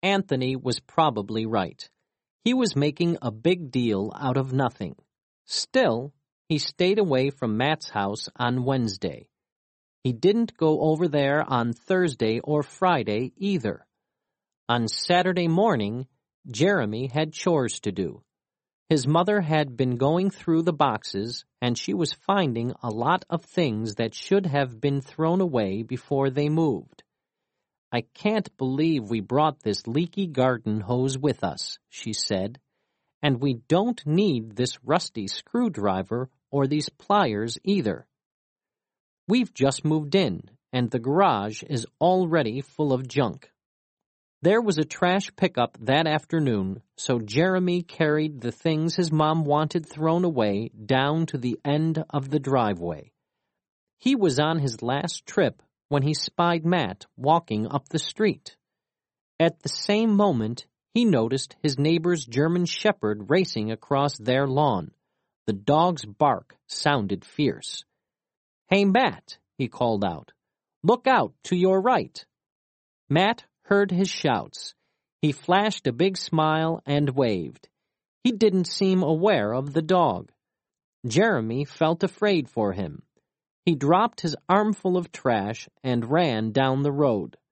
Anthony was probably right. He was making a big deal out of nothing. Still, he stayed away from Matt's house on Wednesday. He didn't go over there on Thursday or Friday either. On Saturday morning, Jeremy had chores to do. His mother had been going through the boxes, and she was finding a lot of things that should have been thrown away before they moved. "I can't believe we brought this leaky garden hose with us," she said, "and we don't need this rusty screwdriver or these pliers either. We've just moved in, and the garage is already full of junk." There was a trash pickup that afternoon, so Jeremy carried the things his mom wanted thrown away down to the end of the driveway. He was on his last trip when he spied Matt walking up the street. At the same moment, he noticed his neighbor's German shepherd racing across their lawn. The dog's bark sounded fierce. "Hey, Matt," he called out. "Look out to your right." Matt heard his shouts. He flashed a big smile and waved. He didn't seem aware of the dog. Jeremy felt afraid for him. He dropped his armful of trash and ran down the road.